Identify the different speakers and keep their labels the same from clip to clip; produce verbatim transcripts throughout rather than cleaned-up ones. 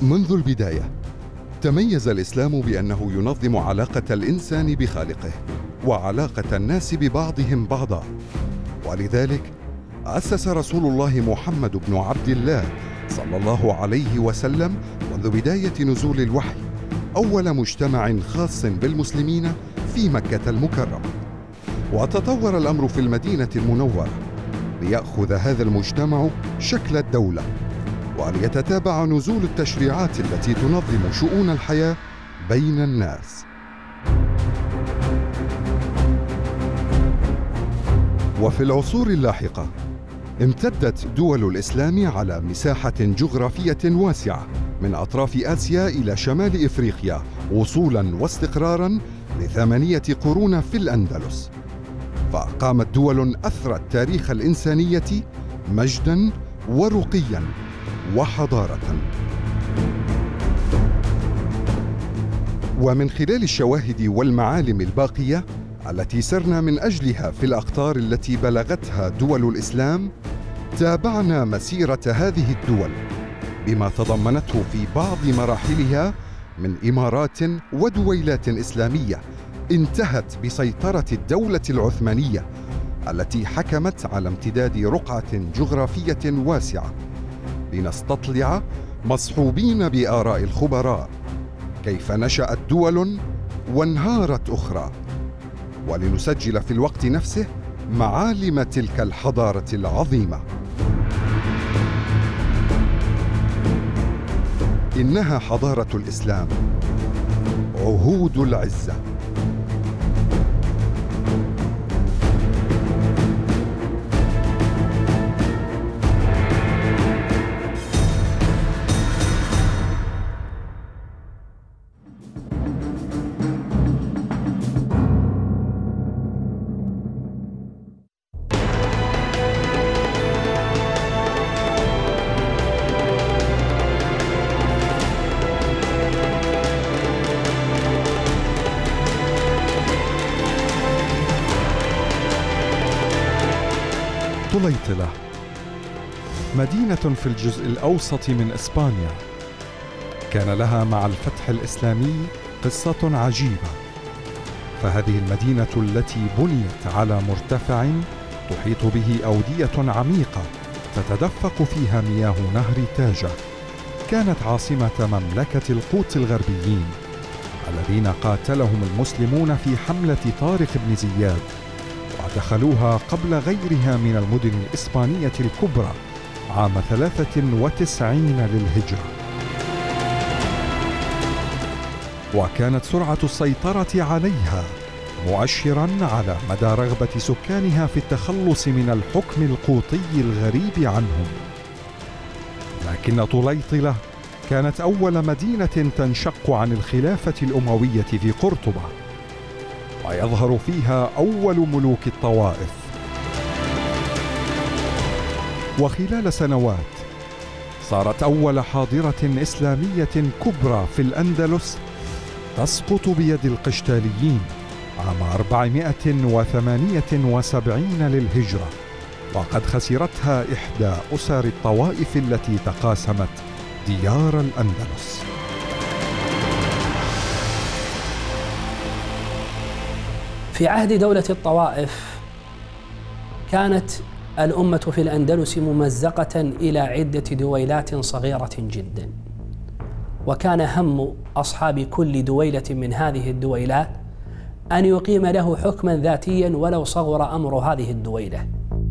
Speaker 1: منذ البداية تميز الإسلام بأنه ينظم علاقة الإنسان بخالقه وعلاقة الناس ببعضهم بعضا، ولذلك أسس رسول الله محمد بن عبد الله صلى الله عليه وسلم منذ بداية نزول الوحي أول مجتمع خاص بالمسلمين في مكة المكرمة، وتطور الأمر في المدينة المنورة ليأخذ هذا المجتمع شكل الدولة، وليتتابع نزول التشريعات التي تنظم شؤون الحياة بين الناس. وفي العصور اللاحقة امتدت دول الإسلام على مساحة جغرافية واسعة من أطراف آسيا إلى شمال إفريقيا وصولاً واستقراراً لثمانية قرون في الأندلس، فقامت دول أثرت تاريخ الإنسانية مجداً ورقياً وحضارة. ومن خلال الشواهد والمعالم الباقية التي سرنا من أجلها في الأقطار التي بلغتها دول الإسلام، تابعنا مسيرة هذه الدول بما تضمنته في بعض مراحلها من إمارات ودويلات إسلامية انتهت بسيطرة الدولة العثمانية التي حكمت على امتداد رقعة جغرافية واسعة، لنستطلع مصحوبين بآراء الخبراء كيف نشأت دول وانهارت أخرى، ولنسجل في الوقت نفسه معالم تلك الحضارة العظيمة. إنها حضارة الإسلام، عهود العزة. طليطلة مدينة في الجزء الأوسط من إسبانيا، كان لها مع الفتح الإسلامي قصة عجيبة، فهذه المدينة التي بنيت على مرتفع تحيط به أودية عميقة تتدفق فيها مياه نهر تاجة، كانت عاصمة مملكة القوط الغربيين الذين قاتلهم المسلمون في حملة طارق بن زياد، ودخلوها قبل غيرها من المدن الإسبانية الكبرى عام ثلاثة وتسعين للهجرة. وكانت سرعة السيطرة عليها مؤشراً على مدى رغبة سكانها في التخلص من الحكم القوطي الغريب عنهم. لكن طليطلة كانت أول مدينة تنشق عن الخلافة الأموية في قرطبة، ويظهر فيها أول ملوك الطوائف. وخلال سنوات صارت أول حاضرة إسلامية كبرى في الأندلس تسقط بيد القشتاليين عام أربعمائة وثمانية وسبعين للهجرة، وقد خسرتها إحدى أسر الطوائف التي تقاسمت ديار الأندلس.
Speaker 2: في عهد دولة الطوائف كانت الأمة في الأندلس ممزقة إلى عدة دويلات صغيرة جدا، وكان هم أصحاب كل دويلة من هذه الدويلات أن يقيم له حكما ذاتيا ولو صغر أمر هذه الدويلة.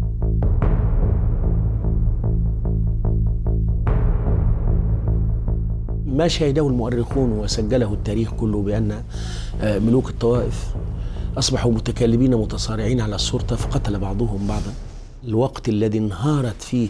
Speaker 3: ما شهده المؤرخون وسجله التاريخ كله بأن ملوك الطوائف أصبحوا متكالبين متصارعين على السلطة فقتل بعضهم بعضا. الوقت الذي انهارت فيه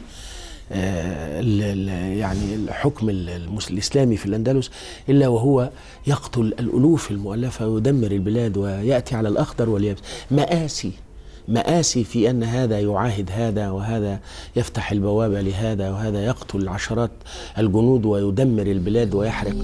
Speaker 3: يعني الحكم الإسلامي في الأندلس إلا وهو يقتل الألوف المؤلفة ويدمر البلاد ويأتي على الأخضر واليابس. مآسي مآسي في أن هذا يعاهد هذا وهذا يفتح البوابة لهذا وهذا يقتل عشرات الجنود ويدمر البلاد ويحرق.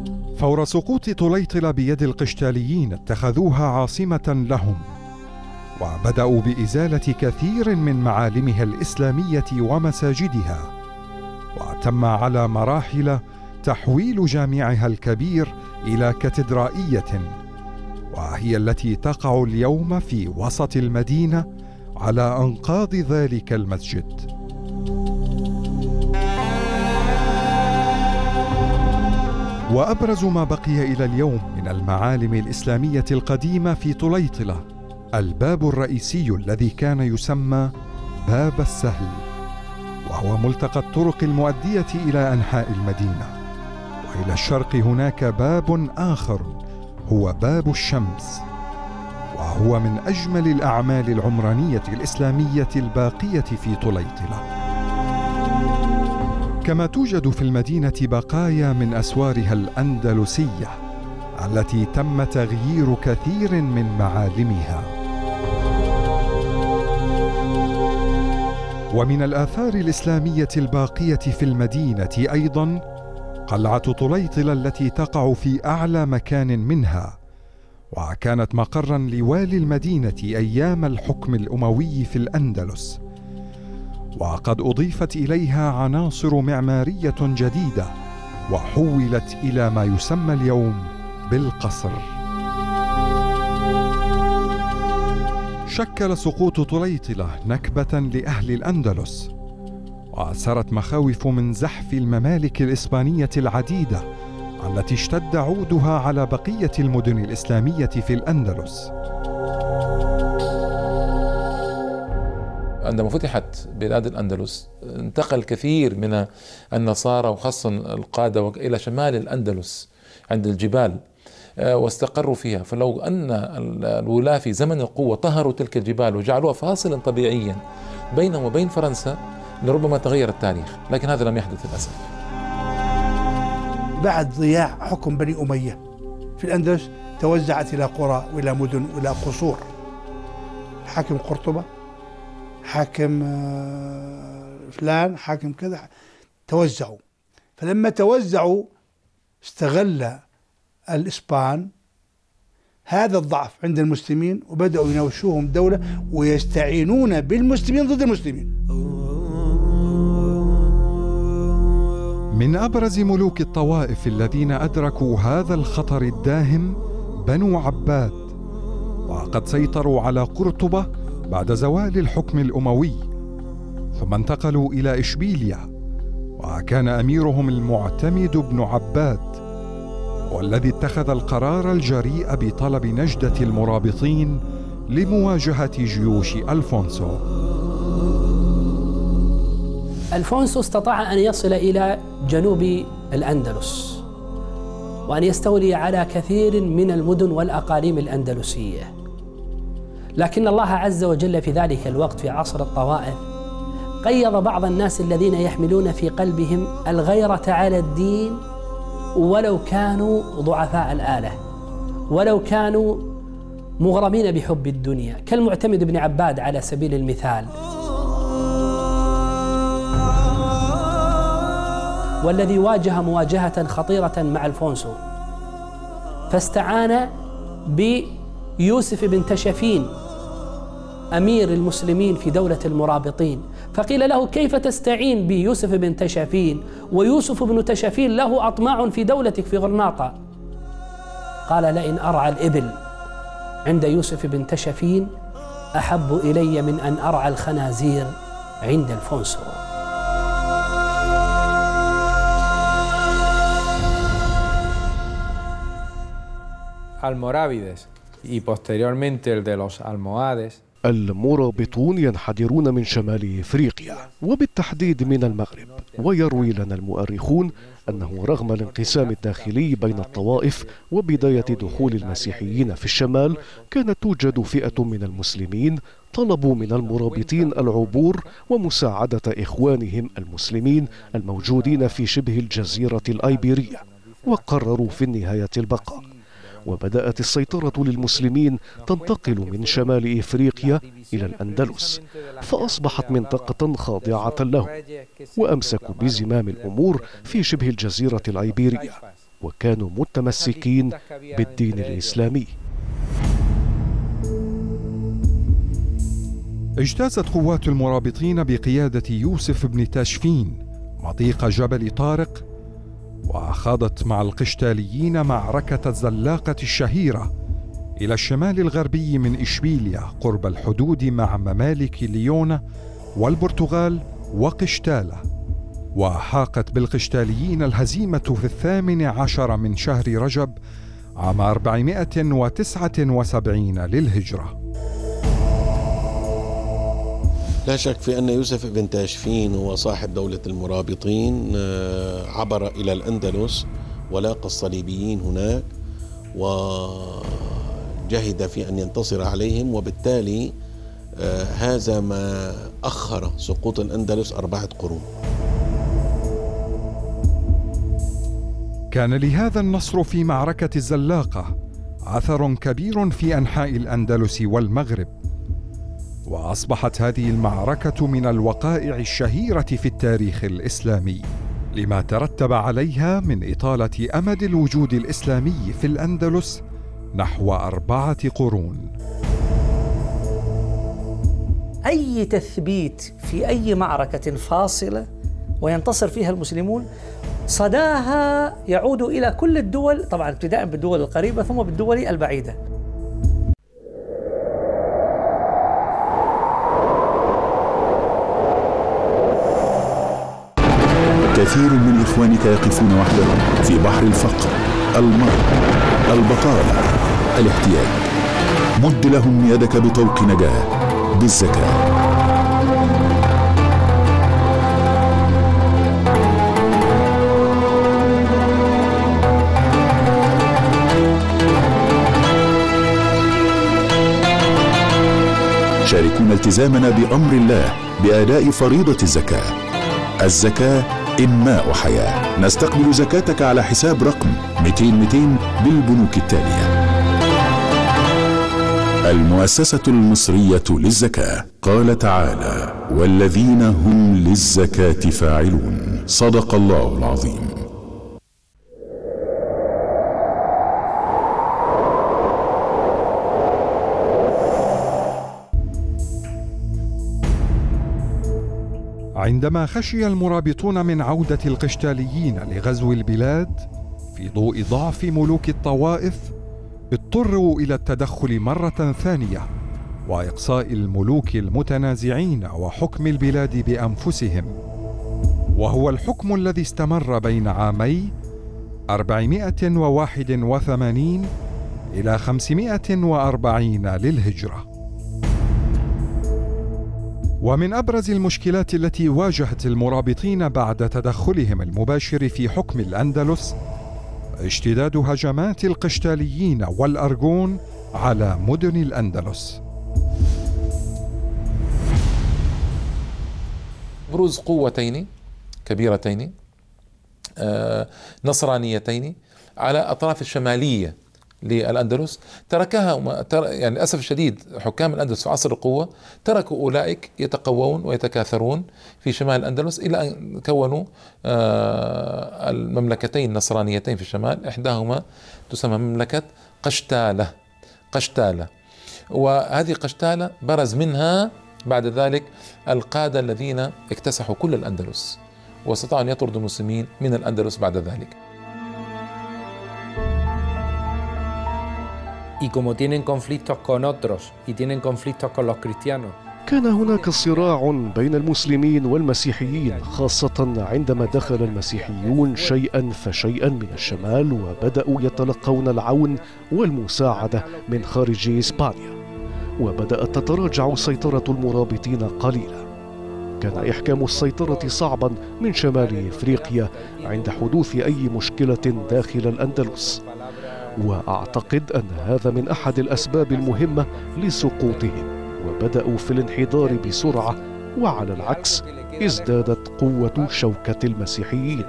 Speaker 1: فور سقوط طليطلة بيد القشتاليين اتخذوها عاصمة لهم، وبدأوا بإزالة كثير من معالمها الإسلامية ومساجدها، وتم على مراحل تحويل جامعها الكبير إلى كاتدرائية، وهي التي تقع اليوم في وسط المدينة على أنقاض ذلك المسجد. وأبرز ما بقي إلى اليوم من المعالم الإسلامية القديمة في طليطلة الباب الرئيسي الذي كان يسمى باب السهل، وهو ملتقى الطرق المؤدية إلى أنحاء المدينة. وإلى الشرق هناك باب آخر هو باب الشمس، وهو من أجمل الأعمال العمرانية الإسلامية الباقية في طليطلة. كما توجد في المدينة بقايا من أسوارها الأندلسية التي تم تغيير كثير من معالمها. ومن الآثار الإسلامية الباقية في المدينة أيضاً قلعة طليطلة التي تقع في أعلى مكان منها، وكانت مقراً لوالي المدينة أيام الحكم الأموي في الأندلس، وقد أضيفت إليها عناصر معمارية جديدة وحولت إلى ما يسمى اليوم بالقصر. شكل سقوط طليطلة نكبة لأهل الأندلس، وأثارت مخاوف من زحف الممالك الإسبانية العديدة التي اشتد عودها على بقية المدن الإسلامية في الأندلس.
Speaker 4: عندما فتحت بلاد الأندلس انتقل كثير من النصارى وخاصة القادة إلى شمال الأندلس عند الجبال واستقروا فيها. فلو أن الولاة في زمن القوة طهروا تلك الجبال وجعلوها فاصلا طبيعيا بينهم وبين فرنسا لربما تغير التاريخ، لكن هذا لم يحدث للأسف.
Speaker 5: بعد ضياع حكم بني أمية في الأندلس توزعت إلى قرى وإلى مدن وإلى قصور. حاكم قرطبة، حاكم فلان، حاكم كذا، توزعوا. فلما توزعوا استغل الإسبان هذا الضعف عند المسلمين وبدأوا يناوشوهم دولة ويستعينون بالمسلمين ضد المسلمين.
Speaker 1: من أبرز ملوك الطوائف الذين أدركوا هذا الخطر الداهم بنو عباد، وقد سيطروا على قرطبة بعد زوال الحكم الأموي، ثم انتقلوا إلى إشبيلية، وكان أميرهم المعتمد بن عباد، والذي اتخذ القرار الجريء بطلب نجدة المرابطين لمواجهة جيوش ألفونسو.
Speaker 2: ألفونسو استطاع أن يصل إلى جنوب الأندلس وأن يستولي على كثير من المدن والأقاليم الأندلسية، لكن الله عز وجل في ذلك الوقت في عصر الطوائف قيض بعض الناس الذين يحملون في قلبهم الغيرة على الدين ولو كانوا ضعفاء الآلة، ولو كانوا مغرمين بحب الدنيا، كالمعتمد بن عباد على سبيل المثال، والذي واجه مواجهة خطيرة مع ألفونسو، فاستعان بيوسف بن تشفين أمير المسلمين في دولة المرابطين، فقيل له: كيف تستعين بيوسف بن تشفين ويوسف بن تشفين له أطماع في دولتك في غرناطة؟ قال: لئن أرعى الإبل عند يوسف بن تشفين أحب إلي من أن أرعى الخنازير عند ألفونسو.
Speaker 6: Almorávides y posteriormente el de los almohades.
Speaker 7: المرابطون ينحدرون من شمال إفريقيا وبالتحديد من المغرب، ويروي لنا المؤرخون أنه رغم الانقسام الداخلي بين الطوائف وبداية دخول المسيحيين في الشمال، كانت توجد فئة من المسلمين طلبوا من المرابطين العبور ومساعدة إخوانهم المسلمين الموجودين في شبه الجزيرة الأيبيرية، وقرروا في النهاية البقاء. وبدأت السيطرة للمسلمين تنتقل من شمال إفريقيا إلى الأندلس، فأصبحت منطقة خاضعة لهم، وأمسكوا بزمام الأمور في شبه الجزيرة الأيبيرية، وكانوا متمسكين بالدين الإسلامي.
Speaker 1: اجتازت قوات المرابطين بقيادة يوسف بن تاشفين مضيق جبل طارق، وخاضت مع القشتاليين معركة الزلاقة الشهيرة إلى الشمال الغربي من إشبيلية قرب الحدود مع ممالك ليون والبرتغال وقشتالة، وحاقت بالقشتاليين الهزيمة في الثامن عشر من شهر رجب عام أربعمائة وتسعة وسبعين للهجرة.
Speaker 3: لا شك في أن يوسف بن تاشفين هو صاحب دولة المرابطين، عبر إلى الأندلس ولاقى الصليبيين هناك وجهد في أن ينتصر عليهم، وبالتالي هذا ما أخر سقوط الأندلس أربعة قرون.
Speaker 1: كان لهذا النصر في معركة الزلاقة أثر كبير في أنحاء الأندلس والمغرب، وأصبحت هذه المعركة من الوقائع الشهيرة في التاريخ الإسلامي لما ترتب عليها من إطالة أمد الوجود الإسلامي في الأندلس نحو أربعة قرون.
Speaker 8: أي تثبيت في أي معركة فاصلة وينتصر فيها المسلمون صداها يعود إلى كل الدول، طبعا ابتداء بالدول القريبة ثم بالدول البعيدة.
Speaker 9: كثير من إخوانك يقفون وحدهم في بحر الفقر، المرض، البطالة، الاحتياج. مد لهم يدك بطوق نجاة بالزكاة. شاركونا التزامنا بأمر الله بأداء فريضة الزكاة. الزكاة إنماء حياة. نستقبل زكاتك على حساب رقم مئتين مئتين بالبنوك التالية: المؤسسة المصرية للزكاة. قال تعالى: والذين هم للزكاة فاعلون. صدق الله العظيم.
Speaker 1: عندما خشي المرابطون من عودة القشتاليين لغزو البلاد في ضوء ضعف ملوك الطوائف، اضطروا إلى التدخل مرة ثانية وإقصاء الملوك المتنازعين وحكم البلاد بأنفسهم، وهو الحكم الذي استمر بين عامي أربعمائة وواحد وثمانين إلى خمسمائة وأربعين للهجرة. ومن أبرز المشكلات التي واجهت المرابطين بعد تدخلهم المباشر في حكم الأندلس اشتداد هجمات القشتاليين والأرغون على مدن الأندلس.
Speaker 4: بروز قوتين كبيرتين نصرانيتين على أطراف الشمالية للأندلس، تركها يعني للأسف الشديد حكام الأندلس في عصر القوة تركوا أولئك يتقوون ويتكاثرون في شمال الأندلس إلى أن كونوا المملكتين النصرانيتين في الشمال، إحداهما تسمى مملكة قشتالة قشتالة وهذه قشتالة برز منها بعد ذلك القادة الذين اكتسحوا كل الأندلس واستطاعوا أن يطردوا المسلمين من الأندلس بعد ذلك.
Speaker 6: Y como tienen conflictos con otros y tienen conflictos con los cristianos.
Speaker 7: كان هناك صراع بين المسلمين والمسيحيين، خاصة عندما دخل المسيحيون شيئا فشيئا من الشمال وبدأوا يتلقون العون والمساعدة من خارج إسبانيا، وبدأت تتراجع سيطرة المرابطين قليلا. كان إحكام السيطرة صعبا من شمال إفريقيا عند حدوث أي مشكلة داخل الأندلس، وأعتقد أن هذا من أحد الأسباب المهمة لسقوطهم، وبدأوا في الانحدار بسرعة، وعلى العكس ازدادت قوة شوكة المسيحيين.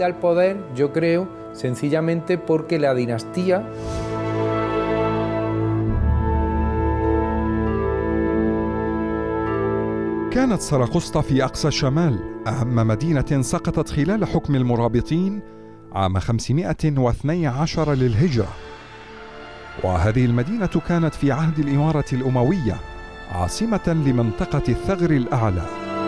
Speaker 1: كانت سراقسطة في أقصى الشمال أهم مدينة سقطت خلال حكم المرابطين عام خمسمائة واثني عشر للهجرة، وهذه المدينة كانت في عهد الإمارة الأموية عاصمة لمنطقة الثغر الأعلى.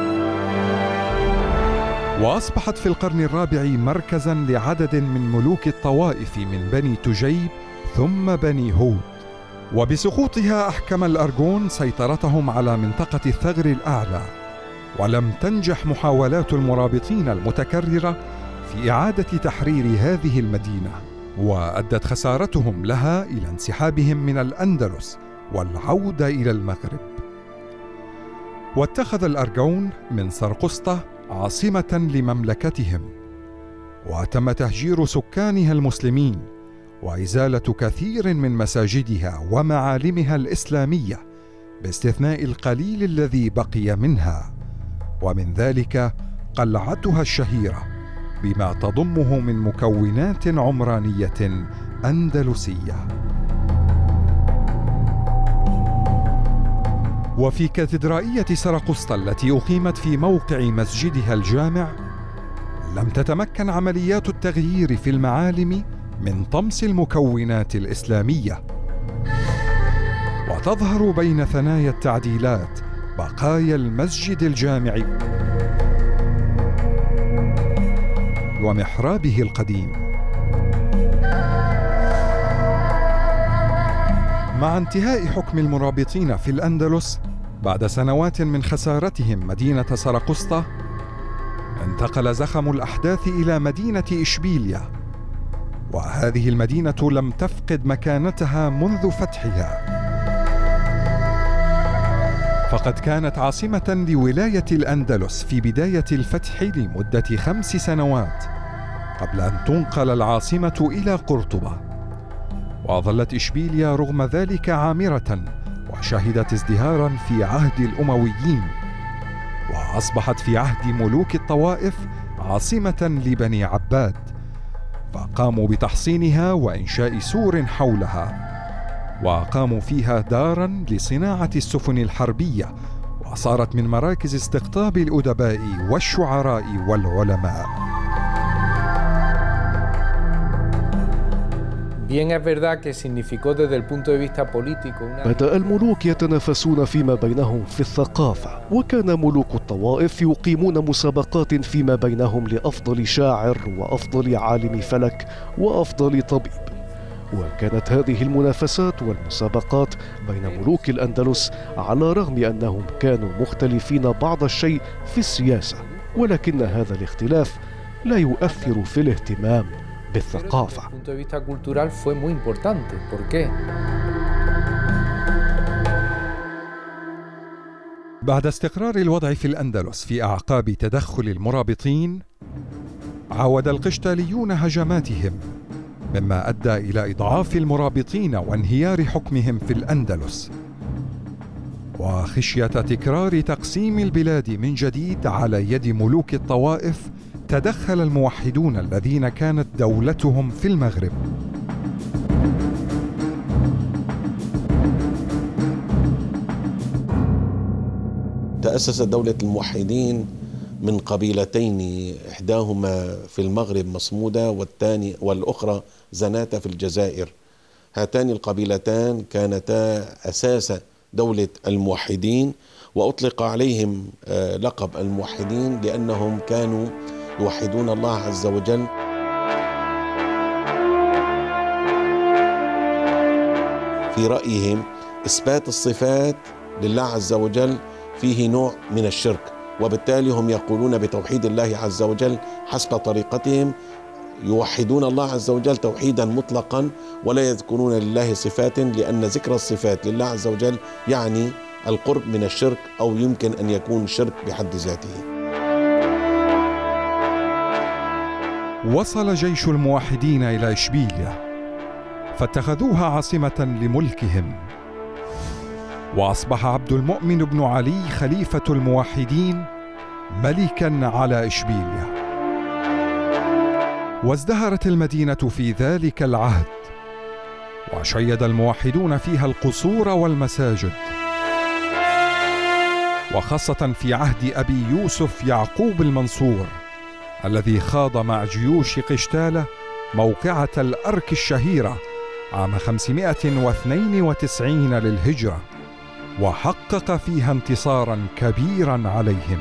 Speaker 1: وأصبحت في القرن الرابع مركزاً لعدد من ملوك الطوائف من بني تجيب ثم بني هود. وبسقوطها أحكم الأرغون سيطرتهم على منطقة الثغر الأعلى، ولم تنجح محاولات المرابطين المتكررة في إعادة تحرير هذه المدينة، وأدت خسارتهم لها إلى انسحابهم من الأندلس والعودة إلى المغرب. واتخذ الأرغون من سرقسطة عاصمة لمملكتهم، وتم تهجير سكانها المسلمين وإزالة كثير من مساجدها ومعالمها الإسلامية باستثناء القليل الذي بقي منها، ومن ذلك قلعتها الشهيرة بما تضمه من مكونات عمرانية أندلسية. وفي كاتدرائية سرقسطة التي أقيمت في موقع مسجدها الجامع، لم تتمكن عمليات التغيير في المعالم من طمس المكونات الإسلامية، وتظهر بين ثنايا التعديلات بقايا المسجد الجامع ومحرابه القديم. مع انتهاء حكم المرابطين في الأندلس بعد سنوات من خسارتهم مدينة سرقسطة، انتقل زخم الأحداث إلى مدينة إشبيلية، وهذه المدينة لم تفقد مكانتها منذ فتحها، فقد كانت عاصمة لولاية الأندلس في بداية الفتح لمدة خمس سنوات قبل أن تنقل العاصمة إلى قرطبة. وظلت إشبيلية رغم ذلك عامرة وشهدت ازدهارا في عهد الأمويين، وأصبحت في عهد ملوك الطوائف عاصمة لبني عباد، فقاموا بتحصينها وإنشاء سور حولها، وأقاموا فيها داراً لصناعة السفن الحربية، وصارت من مراكز استقطاب الأدباء والشعراء والعلماء.
Speaker 7: بدأ الملوك يتنافسون فيما بينهم في الثقافة، وكان ملوك الطوائف يقيمون مسابقات فيما بينهم لأفضل شاعر وأفضل عالم فلك وأفضل طبيب. وكانت هذه المنافسات والمسابقات بين ملوك الأندلس على رغم أنهم كانوا مختلفين بعض الشيء في السياسة، ولكن هذا الاختلاف لا يؤثر في الاهتمام بالثقافة.
Speaker 1: بعد استقرار الوضع في الأندلس في أعقاب تدخل المرابطين، عاود القشتاليون هجماتهم، مما أدى إلى إضعاف المرابطين وانهيار حكمهم في الأندلس. وخشية تكرار تقسيم البلاد من جديد على يد ملوك الطوائف، تدخل الموحدون الذين كانت دولتهم في المغرب.
Speaker 3: تأسست دولة الموحدين من قبيلتين، إحداهما في المغرب مصمودة والثاني والأخرى زناتة في الجزائر. هاتان القبيلتان كانتا أساس دولة الموحدين، وأطلق عليهم لقب الموحدين لأنهم كانوا يوحدون الله عز وجل. في رأيهم إثبات الصفات لله عز وجل فيه نوع من الشرك، وبالتالي هم يقولون بتوحيد الله عز وجل حسب طريقتهم، يوحدون الله عز وجل توحيدا مطلقا ولا يذكرون لله صفات، لأن ذكر الصفات لله عز وجل يعني القرب من الشرك، أو يمكن أن يكون الشرك بحد ذاته.
Speaker 1: وصل جيش الموحدين إلى إشبيلية، فاتخذوها عاصمة لملكهم، وأصبح عبد المؤمن بن علي خليفة الموحدين ملكاً على إشبيلية. وازدهرت المدينة في ذلك العهد، وشيد الموحدون فيها القصور والمساجد، وخاصة في عهد أبي يوسف يعقوب المنصور الذي خاض مع جيوش قشتالة موقعة الأرك الشهيرة عام خمسمائة واثنين وتسعين للهجرة، وحقق فيها انتصارا كبيرا عليهم.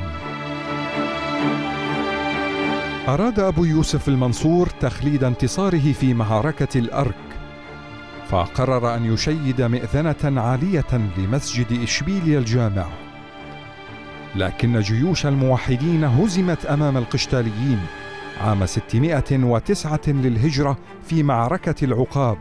Speaker 1: أراد أبو يوسف المنصور تخليد انتصاره في معركة الأرك، فقرر أن يشيد مئذنة عالية لمسجد إشبيلية الجامع، لكن جيوش الموحدين هزمت أمام القشتاليين عام ستمائة وتسعة للهجرة في معركة العقاب.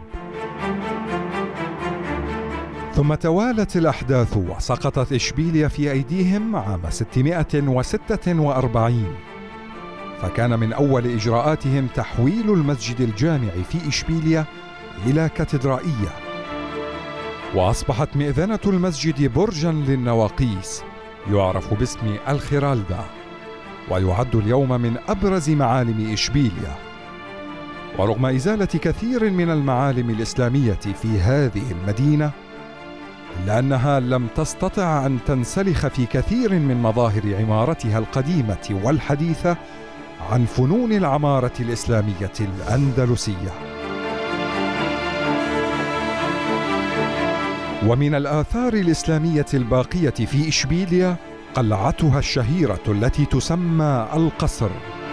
Speaker 1: ثم توالت الأحداث وسقطت إشبيلية في أيديهم عام ستمائة وستة وأربعين، فكان من أول إجراءاتهم تحويل المسجد الجامع في إشبيلية إلى كاتدرائية، وأصبحت مئذنة المسجد برجاً للنواقيس يعرف باسم الخرالدة، ويعد اليوم من أبرز معالم إشبيلية. ورغم إزالة كثير من المعالم الإسلامية في هذه المدينة، إلا أنها لم تستطع أن تنسلخ في كثير من مظاهر عمارتها القديمة والحديثة عن فنون العمارة الإسلامية الأندلسية. ومن الآثار الإسلامية الباقية في إشبيلية قلعتها الشهيرة التي تسمى القصر.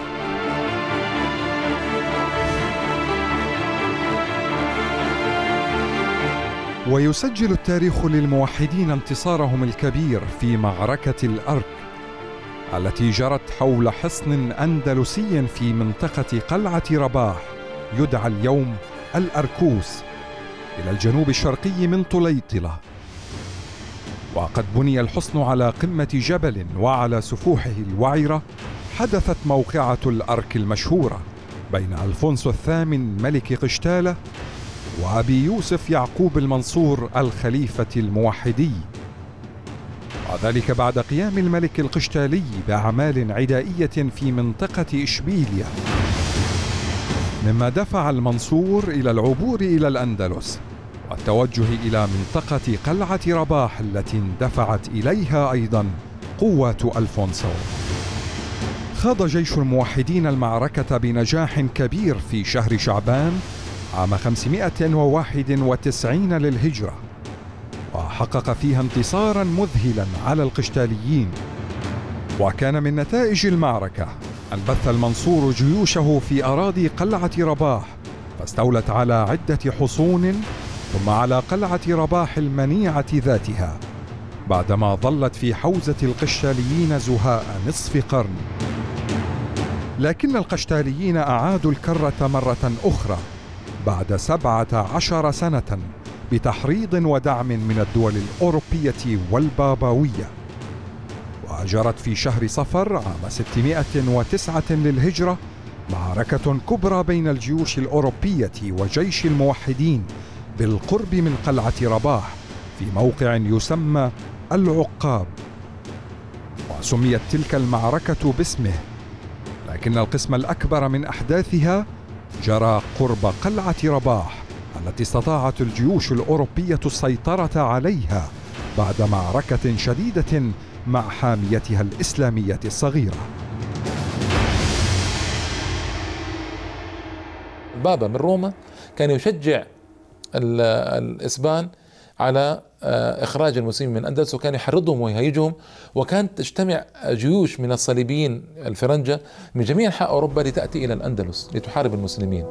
Speaker 1: ويسجل التاريخ للموحدين انتصارهم الكبير في معركة الأرك التي جرت حول حصن أندلسي في منطقة قلعة رباح يدعى اليوم الأركوس إلى الجنوب الشرقي من طليطلة. وقد بني الحصن على قمة جبل وعلى سفوحه الوعرة حدثت موقعة الأرك المشهورة بين ألفونسو الثامن ملك قشتالة وأبي يوسف يعقوب المنصور الخليفة الموحدي، وذلك بعد قيام الملك القشتالي بأعمال عدائية في منطقة إشبيلية، مما دفع المنصور إلى العبور إلى الأندلس والتوجه إلى منطقة قلعة رباح التي اندفعت إليها أيضا قوات ألفونسو. خاض جيش الموحدين المعركة بنجاح كبير في شهر شعبان عام خمسمائة وواحد وتسعين للهجرة، وحقق فيها انتصارا مذهلا على القشتاليين. وكان من نتائج المعركة أن بث المنصور جيوشه في أراضي قلعة رباح، فاستولت على عدة حصون ثم على قلعة رباح المنيعة ذاتها، بعدما ظلت في حوزة القشتاليين زهاء نصف قرن. لكن القشتاليين أعادوا الكرة مرة أخرى بعد سبعة عشر سنة بتحريض ودعم من الدول الأوروبية والبابوية، وجرت في شهر صفر عام ستمائة وتسعة للهجرة معركة كبرى بين الجيوش الأوروبية وجيش الموحدين بالقرب من قلعة رباح في موقع يسمى العقاب، وسميت تلك المعركة باسمه، لكن القسم الأكبر من أحداثها جرى قرب قلعة رباح التي استطاعت الجيوش الأوروبية السيطرة عليها بعد معركة شديدة مع حاميتها الإسلامية الصغيرة.
Speaker 4: البابا من روما كان يشجع الإسبان على إخراج المسلمين من الأندلس، وكان يحرضهم ويهيجهم، وكانت تجتمع جيوش من الصليبيين الفرنجة من جميع أنحاء أوروبا لتأتي إلى الأندلس لتحارب المسلمين.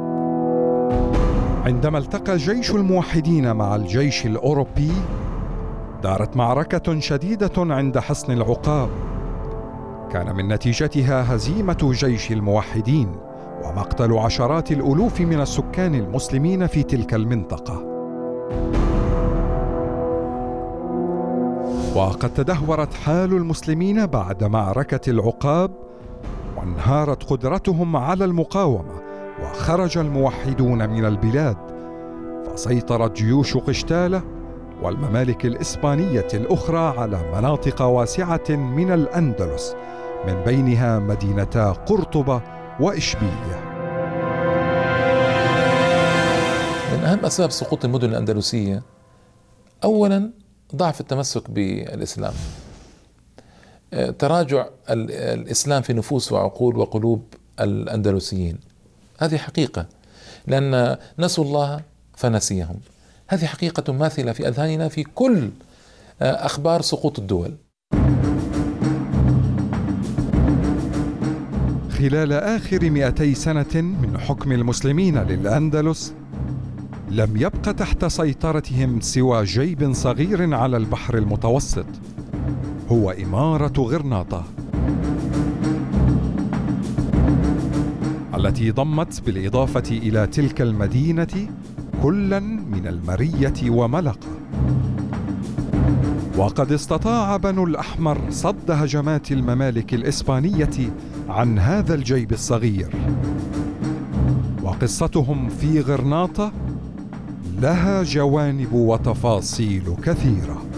Speaker 1: عندما التقى جيش الموحدين مع الجيش الأوروبي دارت معركة شديدة عند حصن العقاب، كان من نتيجتها هزيمة جيش الموحدين ومقتل عشرات الألوف من السكان المسلمين في تلك المنطقة. وقد تدهورت حال المسلمين بعد معركة العقاب، وانهارت قدرتهم على المقاومة، وخرج الموحدون من البلاد، فسيطرت جيوش قشتالة والممالك الإسبانية الأخرى على مناطق واسعة من الأندلس، من بينها مدينتا قرطبة وإشبيلية.
Speaker 4: من أهم أسباب سقوط المدن الأندلسية أولا ضعف التمسك بالإسلام، تراجع الإسلام في نفوس وعقول وقلوب الأندلسيين، هذه حقيقة، لأن نسوا الله فنسيهم، هذه حقيقة ماثلة في أذهاننا في كل أخبار سقوط الدول.
Speaker 1: خلال آخر مئتي سنة من حكم المسلمين للأندلس لم يبق تحت سيطرتهم سوى جيب صغير على البحر المتوسط، هو إمارة غرناطة، التي ضمت بالإضافة إلى تلك المدينة كلا من المرية وملقا. وقد استطاع بنو الأحمر صد هجمات الممالك الإسبانية عن هذا الجيب الصغير، وقصتهم في غرناطة لها جوانب وتفاصيل كثيرة.